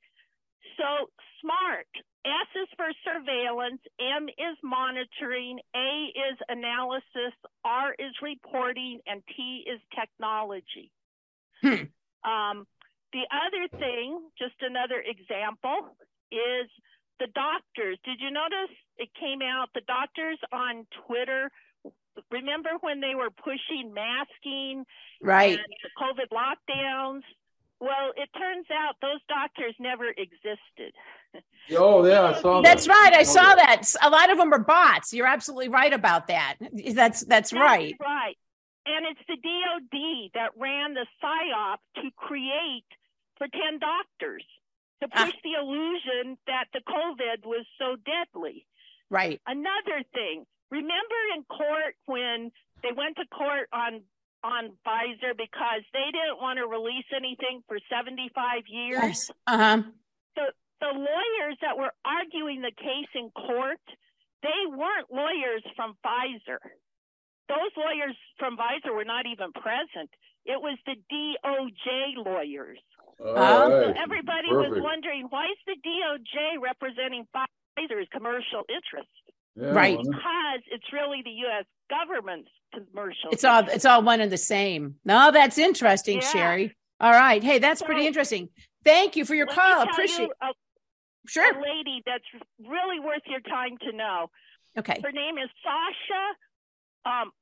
So SMART, S is for surveillance, M is monitoring, A is analysis, R is reporting, and T is technology. Hmm. Um, the other thing, just another example, is the doctors. Did you notice it came out, the doctors on Twitter, remember when they were pushing masking right. and the COVID lockdowns? Well, it turns out those doctors never existed. Oh, yeah, I saw that. That's right. I saw that. A lot of them are bots. You're absolutely right about that. That's that's, that's right. right. And it's the D O D that ran the PSYOP to create pretend doctors to push ah. the illusion that the COVID was so deadly. Right. Another thing, remember in court when they went to court on on Pfizer because they didn't want to release anything for seventy-five years? Yes. Uh-huh. The, the lawyers that were arguing the case in court, they weren't lawyers from Pfizer. Those lawyers from Pfizer were not even present. It was the D O J lawyers. Oh, so everybody perfect. was wondering, why is the D O J representing Pfizer's commercial interest? Yeah, right. Because it's really the U S government's commercial It's interest. all it's all one and the same. No, that's interesting, yeah. Sherry. All right. Hey, that's so, pretty interesting. Thank you for your let call. Me Appreciate it. A, sure. a lady that's really worth your time to know. Okay. Her name is Sasha um,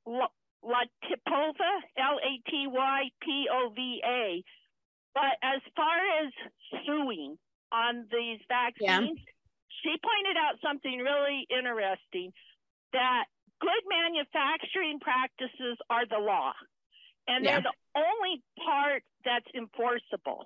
Latypova, L A T Y P O V A. But as far as suing on these vaccines, yeah. she pointed out something really interesting, that good manufacturing practices are the law, and yeah. they're the only part that's enforceable.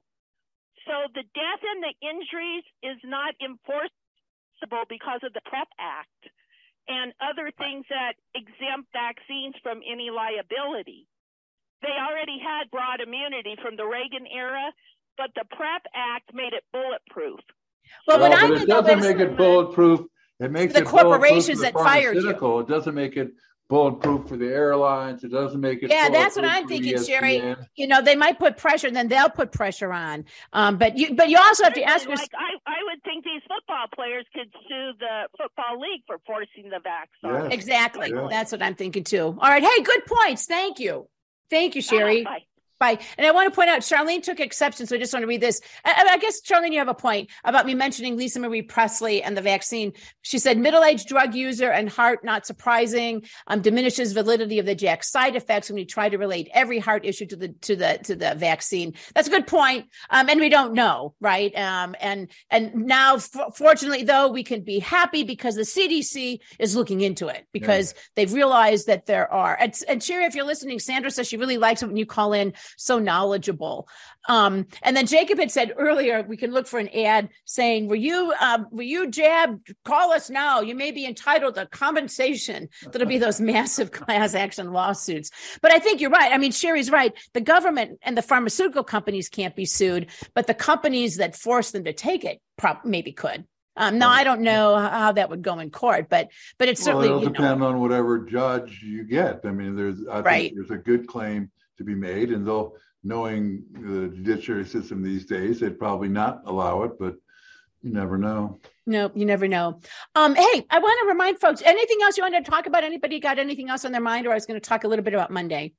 So the death and the injuries is not enforceable because of the PrEP Act and other things that exempt vaccines from any liability. They already had broad immunity from the Reagan era, but the PrEP Act made it bulletproof. Well, well what but I it doesn't make it bulletproof. It makes the it corporations that fired you. It doesn't make it bulletproof for the airlines. It doesn't make it. Yeah, that's what I'm thinking, Sherry. You know, they might put pressure, and then they'll put pressure on. Um, but you, but you also have to ask yourself. Like, I, I would think these football players could sue the football league for forcing the vaccine. Yes. Exactly. Yes. That's what I'm thinking too. All right. Hey, good points. Thank you. Thank you, Sherry. Oh, bye. Bye. And I want to point out, Charlene took exception, so I just want to read this. I, I guess, Charlene, you have a point about me mentioning Lisa Marie Presley and the vaccine. She said, middle-aged drug user and heart, not surprising, um, diminishes validity of the Jack side effects when we try to relate every heart issue to the to the to the vaccine. That's a good point, um, and we don't know, right? Um, and and now, f- fortunately, though, we can be happy because the C D C is looking into it because yeah. they've realized that there are. And, and Sherry, if you're listening, Sandra says she really likes it when you call in so knowledgeable. Um, and then Jacob had said earlier, we can look for an ad saying, were you, um, were you jabbed? Call us now. You may be entitled to compensation. That'll be those massive class action lawsuits. But I think you're right. I mean, Sherry's right. The government and the pharmaceutical companies can't be sued, but the companies that force them to take it prob- maybe could. Um, now, I don't know how that would go in court, but but it's certainly well, it'll you depend know, on whatever judge you get. I mean, there's I think right. there's a good claim to be made, and they'll, knowing the judiciary system these days, they'd probably not allow it, but you never know. No, you never know. Um, hey, I want to remind folks, anything else you wanted to talk about? Anybody got anything else on their mind? Or I was going to talk a little bit about Monday.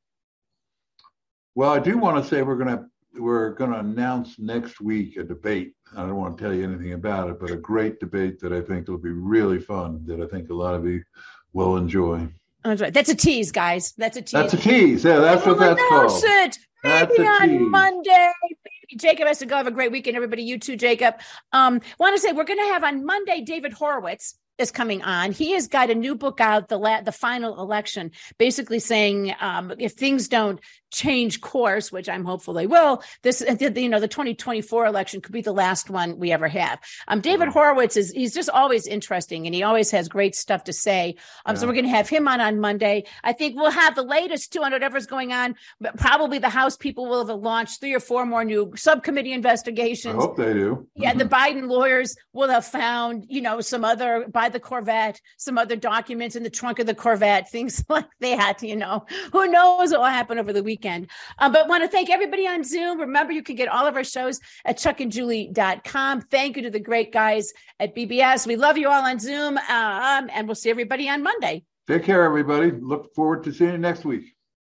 Well, I do want to say we're going to we're going to announce next week a debate. I don't want to tell you anything about it, but a great debate that I think will be really fun, that I think a lot of you will enjoy. That's right. That's a tease, guys. That's a tease. That's a tease. Yeah, that's we'll what that's announce called. It. That's Maybe a on tease. Monday. Maybe Jacob has to go. Have a great weekend, everybody. You too, Jacob. Um, want to say we're going to have on Monday David Horowitz is coming on. He has got a new book out, the la- the final election, basically saying um, if things don't change course, which I'm hopeful they will, this you know the twenty twenty-four election could be the last one we ever have. Um, David Horowitz is he's just always interesting, and he always has great stuff to say. Um, yeah. So we're going to have him on on Monday. I think we'll have the latest too on whatever's going on. But probably the House people will have launched three or four more new subcommittee investigations. I hope they do. Yeah, the Biden lawyers will have found you know some other by the Corvette, some other documents in the trunk of the Corvette, things like that. You know, who knows what will happen over the weekend. Um, but want to thank everybody on Zoom. Remember, you can get all of our shows at chuck and julie dot com. Thank you to the great guys at B B S. We love you all on Zoom, um, and we'll see everybody on Monday. Take care, everybody. Look forward to seeing you next week.